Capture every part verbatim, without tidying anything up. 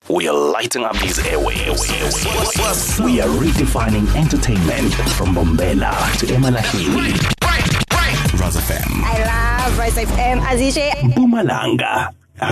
We are lighting up these airwaves. We are redefining entertainment from Bombela to Emalahini. Rise F M. I love Rise F M. Azishe. Mpumalanga.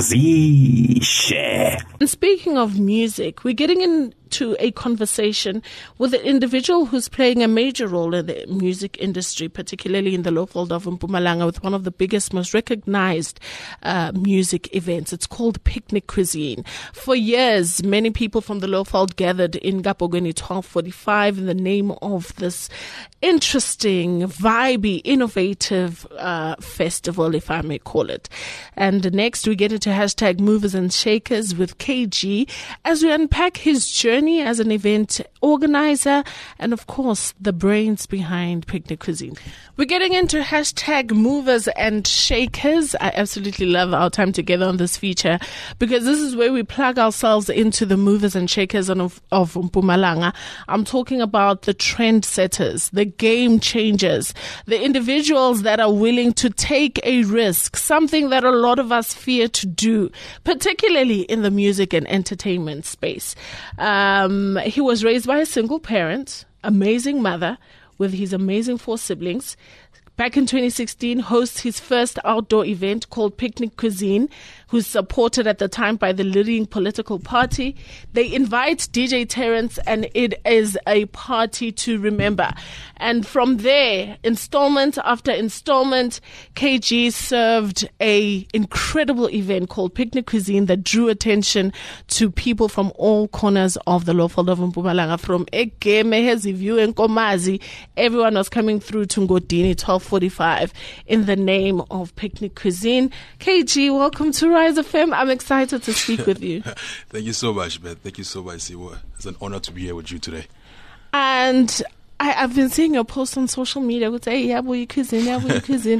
Azishe. And speaking of music, we're getting into a conversation with an individual who's playing a major role in the music industry, particularly in the local of Mpumalanga, with one of the biggest, most recognized uh, music events. It's called Picnic Cuisine. For years, many people from the Lowveld gathered in Gapogweni twelve forty-five in the name of this interesting, vibey, innovative uh, festival, if I may call it. And next, we get into hashtag movers and shakers with K G as we unpack his journey as an event organizer and, of course, the brains behind Picnic Cuisine. We're getting into hashtag movers and shakers. I absolutely love our time together on this feature because this is where we plug ourselves into the movers and shakers of, of Mpumalanga. I'm talking about the trendsetters, the game changers, the individuals that are willing to take a risk, something that a lot of us fear to do, particularly in the music and entertainment space. Um, he was raised by a single parent, amazing mother, with his amazing four siblings. Back in twenty sixteen, hosts his first outdoor event called Picnic Cuisine, who's supported at the time by the leading political party. They invite D J Terrence, and it is a party to remember. And from there, installment after installment, K G served a incredible event called Picnic Cuisine that drew attention to people from all corners of the Lowveld of Mpumalanga. From Ekeme, Heziview, and Komazi, everyone was coming through to Ngodini twelve forty-five in the name of Picnic Cuisine. K G, welcome to Rise F M. I'm excited to speak with you. Thank you so much, man. Thank you so much, Siwa. It's an honor to be here with you today. And I, I've been seeing your posts on social media. Would say, "Yeah, boy, cousin, yeah, boy, cousin."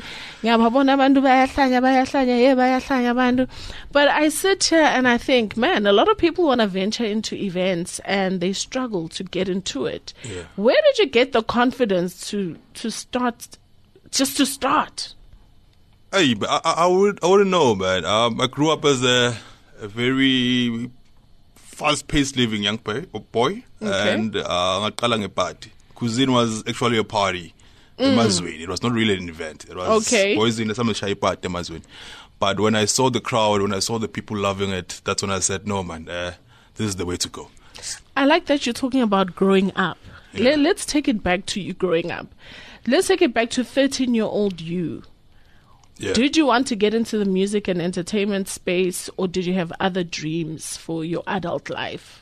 But I sit here and I think, man, a lot of people want to venture into events and they struggle to get into it. Yeah. Where did you get the confidence to to start? Just to start. Hey, but I, I would I wouldn't know, man. Um, I grew up as a, a very fast-paced living young boy, boy Okay. and uh, party. Cuisine was actually a party. Mm. It was not really an event. It was Okay. boys in some shy party. But when I saw the crowd, when I saw the people loving it, that's when I said, no, man, uh, this is the way to go. I like that you're talking about growing up. Yeah. Let, let's take it back to you growing up. Let's take it back to thirteen-year-old you. Yeah. Did you want to get into the music and entertainment space, or did you have other dreams for your adult life?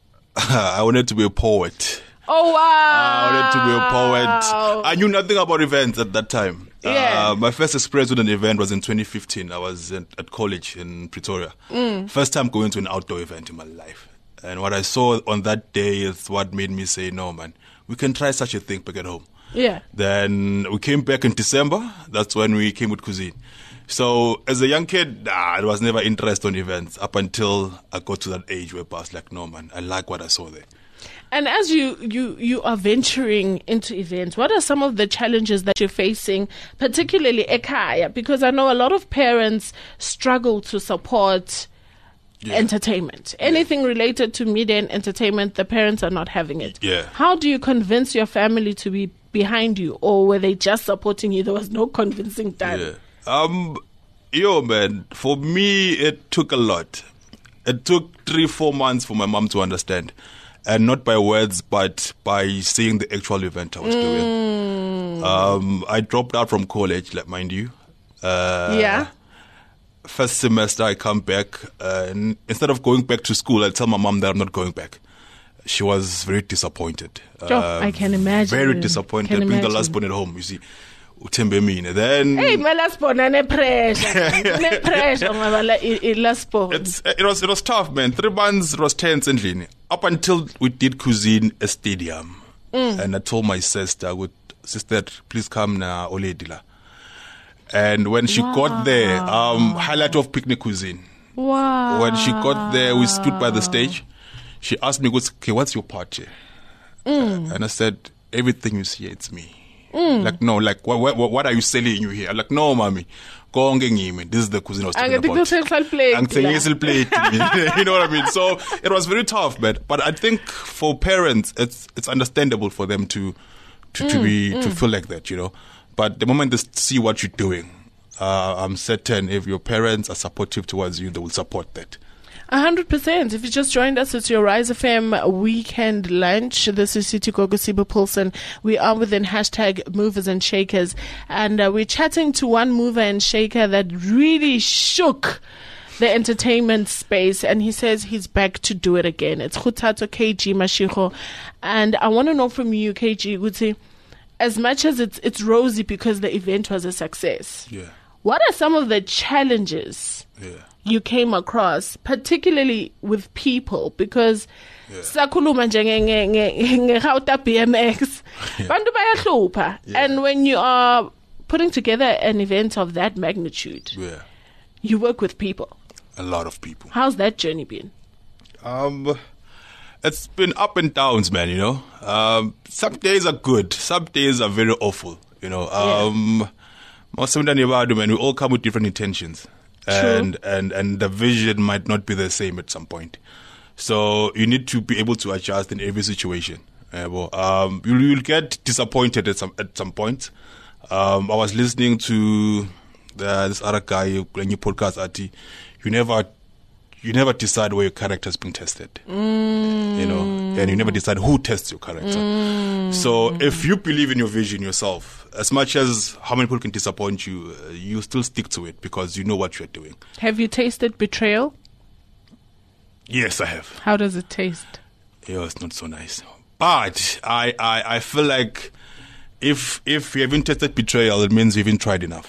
I wanted to be a poet. Oh, wow. I wanted to be a poet. I knew nothing about events at that time. Yeah. Uh, my first experience with an event was in twenty fifteen. I was at, at college in Pretoria. Mm. First time going to an outdoor event in my life. And what I saw on that day is what made me say, no, man, we can try such a thing back at home. Yeah. Then we came back in December. That's when we came with Cuisine. So as a young kid, nah, I was never interested in events up until I got to that age where I was like, no, man, I like what I saw there. And as you, you, you are venturing into events, what are some of the challenges that you're facing, particularly Ekaya? Because I know a lot of parents struggle to support yeah. entertainment. Anything yeah. related to media and entertainment, the parents are not having it. Yeah. How do you convince your family to be behind you, or were they just supporting you? There was no convincing done. Yeah. Um, yo, man, for me, it took a lot. It took three, four months for my mom to understand. And not by words, but by seeing the actual event I was mm. doing. Um, I dropped out from college, like, mind you. Uh, yeah. First semester, I come back. Uh, and instead of going back to school, I tell my mom that I'm not going back. She was very disappointed. Oh, uh, I can imagine. Very disappointed. Being imagine. the last born at home, you see. Utembe mina. Then hey, my last born, no pressure, no pressure. My last born. It's it was it was tough, man. Three months it was tense and lean. Up until we did Cuisine a stadium, mm. and I told my sister, "Would sister, please come now, Oledila." And when she wow. got there, um, highlight of Picnic Cuisine. Wow. When she got there, we stood by the stage. She asked me, "Okay, what's your part here?" Mm. Uh, and I said, "Everything you see, it's me." Mm. Like, no, like, what, what, what are you selling you here? I'm like, no, mommy. This is the cuisine I was talking about. Plate. You know what I mean? So it was very tough, but but I think for parents, it's it's understandable for them to to, mm, to be mm. to feel like that, you know. But the moment they see what you're doing, uh, I'm certain if your parents are supportive towards you, they will support that. A hundred percent. If you just joined us, it's your Rise F M weekend lunch. This is Siti Gogosiba Paulson. We are within hashtag movers and shakers. And uh, we're chatting to one mover and shaker that really shook the entertainment space. And he says he's back to do it again. It's Khutato K G Mashego. And I want to know from you, K G, Guti, as much as it's, it's rosy because the event was a success. Yeah. What are some of the challenges yeah. you came across, particularly with people? Because sakhuluma nje nge B M X, bantu bayahlupha, and when you are putting together an event of that magnitude, yeah. you work with people. A lot of people. How's that journey been? Um, it's been up and downs, man. You know, um, some days are good, some days are very awful. You know, um. Yeah. Man, we all come with different intentions. And, True. and and the vision might not be the same at some point. So you need to be able to adjust in every situation. Uh, well, um, you, you'll get disappointed at some at some point. Um, I was listening to the, this other guy in your podcast, Ati. You never you never decide where your character is being tested. Mm. You know, and you never decide who tests your character. Mm. So if you believe in your vision yourself, as much as how many people can disappoint you, uh, you still stick to it because you know what you're doing. Have you tasted betrayal? Yes, I have. How does it taste? Yeah, it's not so nice. But I, I, I feel like if if you haven't tasted betrayal, it means you haven't tried enough.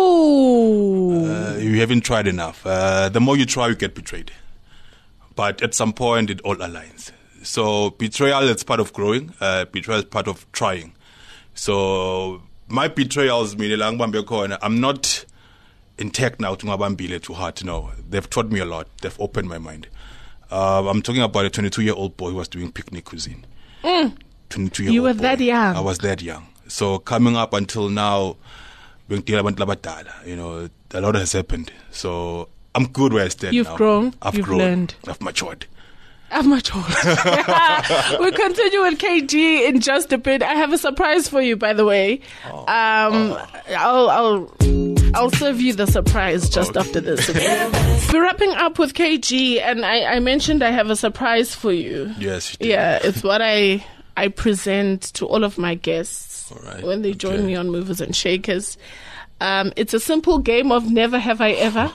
Ooh. Uh, you haven't tried enough. Uh, the more you try, you get betrayed. But at some point, it all aligns. So betrayal is part of growing. Uh, betrayal is part of trying. So my betrayals mean I'm not in tech now to ngabambile too hard. No, they've taught me a lot. They've opened my mind. Uh, I'm talking about a twenty-two-year-old boy who was doing picnic cuisine. Mm. twenty-two-year-old You were boy. that young. I was that young. So coming up until now, you know, a lot has happened. So I'm good where I stand You've now. grown. I've You've grown. learned. I've matured. I've matured. We'll continue with K G in just a bit. I have a surprise for you, by the way. Oh. Um, oh. I'll, I'll, I'll serve you the surprise just okay. after this. Okay? We're wrapping up with K G, and I, I mentioned I have a surprise for you. Yes. You did. Yeah, it's what I I present to all of my guests all right. when they join okay. me on Movers and Shakers. Um, it's a simple game of never have I ever.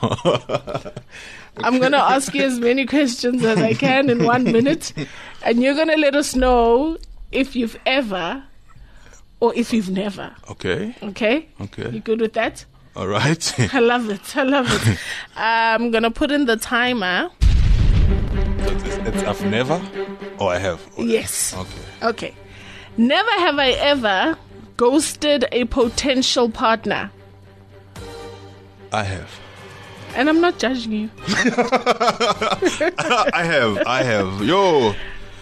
I'm going to ask you as many questions as I can in one minute. And you're going to let us know if you've ever or if you've never. Okay. Okay? Okay. You good with that? All right. I love it. I love it. I'm going to put in the timer. So it's, it's I've never or I have? Or yes. Okay. Okay. Never have I ever ghosted a potential partner. I have. And I'm not judging you. I have. I have. Yo.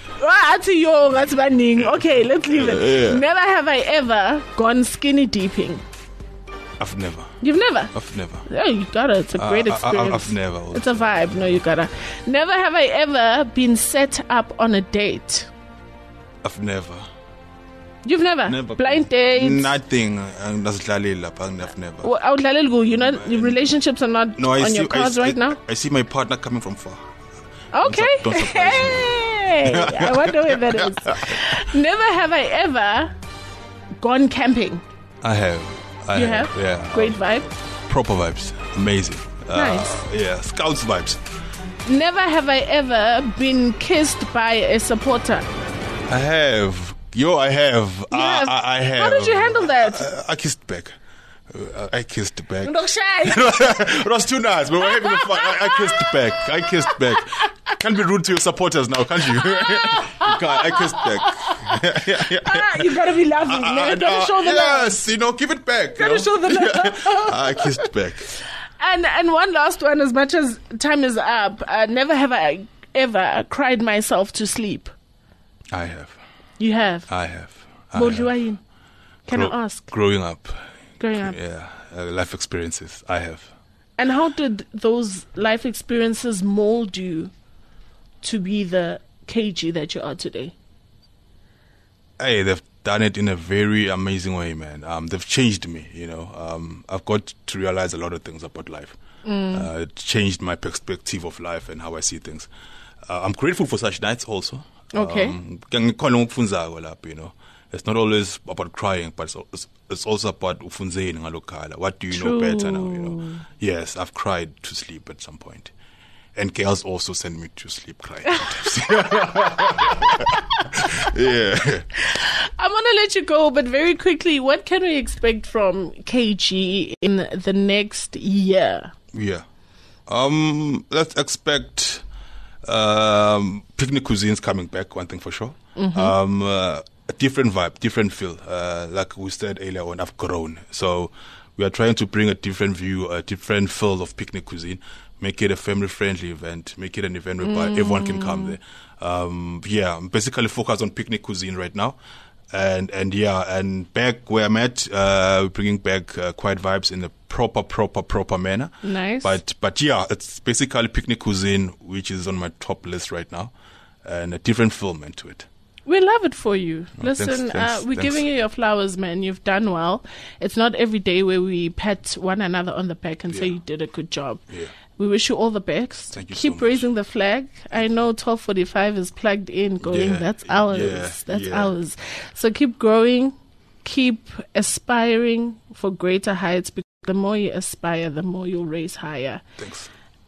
Okay, let's leave it. Yeah. Never have I ever gone skinny dipping. I've never. You've never? I've never. Yeah, you gotta. It's a great uh, experience. I, I, I've never. Also. It's a vibe. No, you gotta. Never have I ever been set up on a date. I've never. You've never? Never. Blind dates? Nothing. I've never. Well, you know, relationships are not no, I on see, your cards I, right I, now? I see my partner coming from far. Okay. Don't, don't surprise hey, me. I wonder where that is. Never have I ever gone camping. I have. I you have? have? Yeah. Great vibe? Proper vibes. Amazing. Nice. Uh, yeah, Scouts vibes. Never have I ever been kissed by a supporter. I have. Yo, I have. You I, have. I, I have. How did you handle that? I, I kissed back. Uh, I kissed back. Look shy. It was too nice, but we're having a fun. I, I kissed back. I kissed back. Can't be rude to your supporters now, can't you? You can't. I kissed back. yeah, yeah, yeah. Ah, you gotta be laughing. Uh, uh, gotta uh, show the love. Yes, you know, give it back. Gotta you know? show the love. I kissed back. And and one last one, as much as time is up, uh, never have I ever cried myself to sleep. I have. You have? I have. I have. Can Grow- I ask? Growing up. Growing up. Yeah. Uh, life experiences I have. And how did those life experiences mold you to be the K G that you are today? Hey, they've done it in a very amazing way, man. Um, they've changed me, you know. Um, I've got to realize a lot of things about life. Mm. Uh, it changed my perspective of life and how I see things. Uh, I'm grateful for such nights also. Okay. Um, you know. It's not always about crying, but it's, it's also about ufunzeni ngalokhala. What do you True. know better now, you know? Yes, I've cried to sleep at some point. And girls also send me to sleep crying sometimes. Yeah. I'm going to let you go, but very quickly, what can we expect from K G in the next year? Yeah. Um, let's expect um, picnic cuisines coming back, one thing for sure. Mm-hmm. Um, uh, a different vibe, different feel. Uh, like we said earlier on, I've grown. So we are trying to bring a different view, a different feel of picnic cuisine, make it a family-friendly event, make it an event where mm. everyone can come there. Um, yeah, I'm basically focused on picnic cuisine right now. And, and yeah, and back where I'm at, uh, we're bringing back uh, Quiet Vibes in a proper, proper, proper manner. Nice. But, but yeah, it's basically picnic cuisine, which is on my top list right now, and a different film into it. We love it for you. Oh, Listen, thanks, thanks, uh, we're thanks. giving you your flowers, man. You've done well. It's not every day where we pat one another on the back and Yeah. say you did a good job. Yeah. We wish you all the best. Thank you so Keep much. raising the flag. I know twelve forty-five is plugged in, going, Yeah, that's ours. yeah, that's yeah. ours. So keep growing. Keep aspiring for greater heights, because the more you aspire, the more you'll raise higher. Thanks.